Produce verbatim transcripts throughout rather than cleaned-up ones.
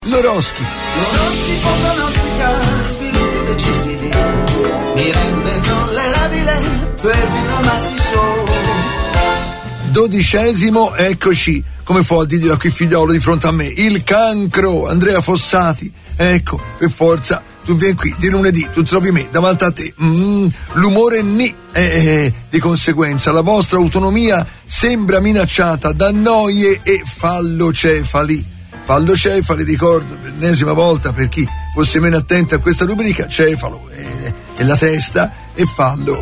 l'oroscopo. L'oroscopo pronostica sviluppi decisivi, mi rende tollerabile per Master Show. Dodicesimo, eccoci, come può dirglielo qui figliolo di fronte a me, il cancro, Andrea Fossati, ecco, per forza, tu vieni qui di lunedì, tu trovi me davanti a te, mm, l'umore ni, eh, eh, di conseguenza la vostra autonomia sembra minacciata da noie e fallocefali. Fallocefali, ricordo, per l'ennesima volta, per chi fosse meno attento a questa rubrica, cefalo è, è la testa e fallo.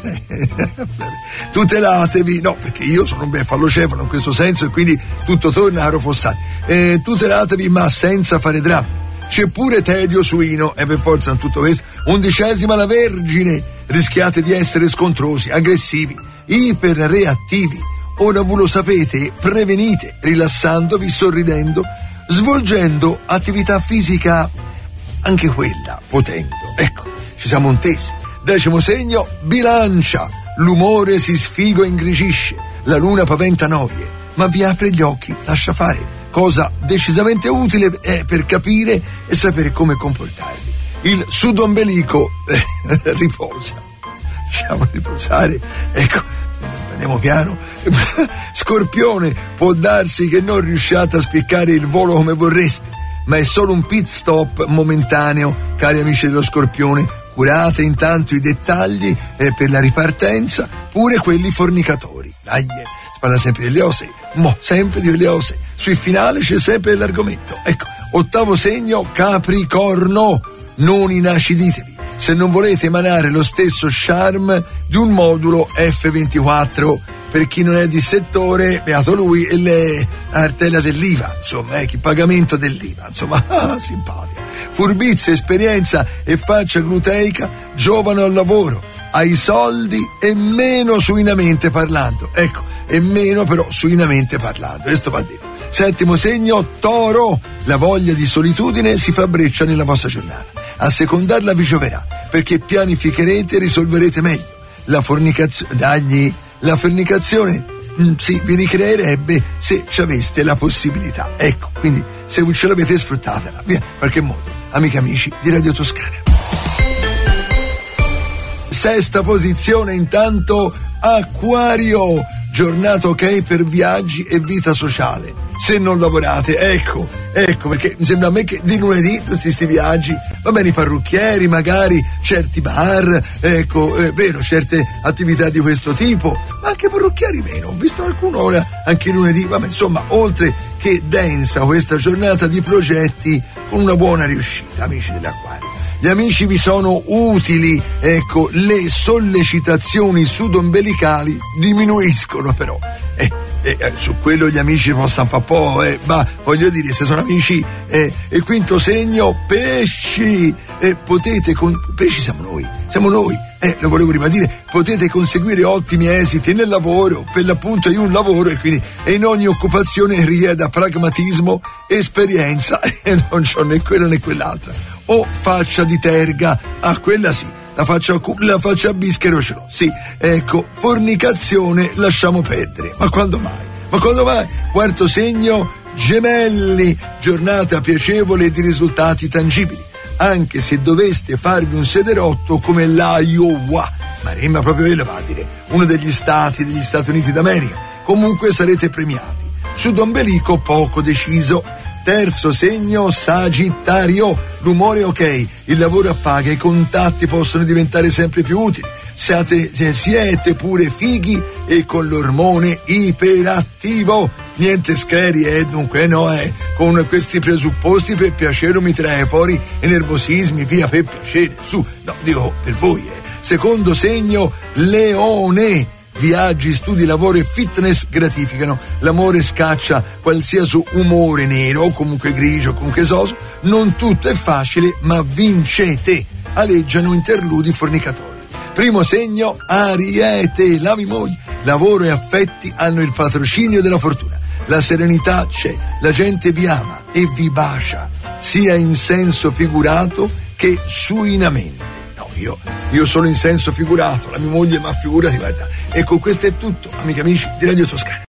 Tutelatevi, no, perché io sono un bel fallocefalo in questo senso e quindi tutto torna a Rofossati. Eh, tutelatevi ma senza fare drammi. C'è pure tedio suino, e per forza in tutto questo. Undicesima la Vergine, rischiate di essere scontrosi, aggressivi, iperreattivi. Ora voi lo sapete, prevenite, rilassandovi, sorridendo, svolgendo attività fisica, anche quella, potendo. Ecco, ci siamo intesi. Decimo segno, Bilancia, l'umore si sfiga e ingrigisce, la luna paventa noie, ma vi apre gli occhi, lascia fare. Cosa decisamente utile è per capire e sapere come comportarvi. Il sudombelico eh, riposa. Lasciamo riposare, ecco, andiamo piano. Scorpione, può darsi che non riusciate a spiccare il volo come vorreste, ma è solo un pit stop momentaneo, cari amici dello Scorpione. Curate intanto i dettagli eh, per la ripartenza, pure quelli fornicatori. Dai, si parla sempre delle ose, mo, sempre delle ose. Sul finale c'è sempre l'argomento. Ecco, ottavo segno, Capricorno, non inaciditevi se non volete emanare lo stesso charme di un modulo F ventiquattro. Per chi non è di settore, beato lui, e le artella dell'I V A, insomma, ecco, il pagamento dell'I V A, insomma, ah, simpatica. Furbizia, esperienza e faccia gluteica giovano al lavoro, ai soldi e meno suinamente parlando. Ecco, e meno però suinamente parlando, questo va detto. Settimo segno, Toro, la voglia di solitudine si fa breccia nella vostra giornata. A secondarla vi gioverà, perché pianificherete e risolverete meglio. La fornicazione, dagli, la fornicazione, mh, sì, vi ricreerebbe se ci aveste la possibilità. Ecco, quindi se ce l'avete sfruttatela, via, in qualche modo, amiche e amici di Radio Toscana. Sesta posizione, intanto, Acquario, giornata ok per viaggi e vita sociale. Se non lavorate, ecco, ecco, perché mi sembra a me che di lunedì tutti questi viaggi, va bene, i parrucchieri, magari certi bar, ecco, è vero, certe attività di questo tipo, ma anche parrucchieri meno, ho visto qualcuno ora anche lunedì, vabbè, insomma, oltre che densa questa giornata di progetti con una buona riuscita, amici dell'Acquario. Gli amici vi sono utili, ecco, le sollecitazioni sudombelicali diminuiscono però. Eh, eh, su quello gli amici possono fare po', eh, ma voglio dire, se sono amici, eh, il quinto segno, pesci, eh, potete, con, pesci siamo noi, siamo noi, eh, lo volevo ribadire, potete conseguire ottimi esiti nel lavoro, per l'appunto è un lavoro e quindi e in ogni occupazione richieda pragmatismo, esperienza e non c'ho né quella né quell'altra. O faccia di terga, ah quella sì, la faccia, la faccia bischero ce l'ho, sì, ecco, fornicazione lasciamo perdere, ma quando mai? Ma quando mai? Quarto segno, Gemelli, giornata piacevole e di risultati tangibili, anche se doveste farvi un sederotto come l'Iowa, ma Remma proprio quello va a dire, uno degli stati degli Stati Uniti d'America, comunque sarete premiati, sudombelico poco deciso. Terzo segno, Sagittario, l'umore ok, il lavoro appaga, i contatti possono diventare sempre più utili, siate, siete pure fighi e con l'ormone iperattivo, niente scleri, eh, dunque no, eh, con questi presupposti per piacere mi trae fuori i nervosismi, via, per piacere, su, no, dico per voi, eh. Secondo segno, Leone, viaggi, studi, lavoro e fitness gratificano, l'amore scaccia qualsiasi umore nero o comunque grigio o comunque soso, non tutto è facile ma vincete, aleggiano interludi fornicatori. Primo segno, Ariete, la mia moglie, lavoro e affetti hanno il patrocinio della fortuna, la serenità c'è, la gente vi ama e vi bacia, sia in senso figurato che suinamente. Io, io sono in senso figurato, la mia moglie, ma figurati, guarda. E con questo è tutto, amici e amici di Radio Toscana.